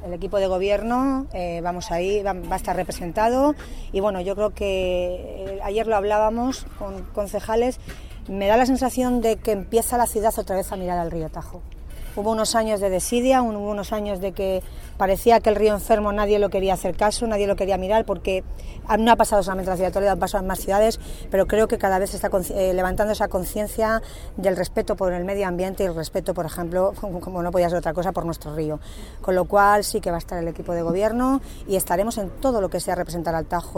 El equipo de gobierno vamos ahí, va a estar representado y bueno, yo creo que ayer lo hablábamos con concejales, me da la sensación de que empieza la ciudad otra vez a mirar al río Tajo. Hubo unos años de desidia, hubo unos años de que parecía que el río enfermo nadie lo quería hacer caso, nadie lo quería mirar, porque no ha pasado solamente en la ciudad de Toledo, ha pasado en más ciudades, pero creo que cada vez se está levantando esa conciencia del respeto por el medio ambiente y el respeto, por ejemplo, como no podía ser otra cosa, por nuestro río. Con lo cual sí que va a estar el equipo de gobierno y estaremos en todo lo que sea representar al Tajo.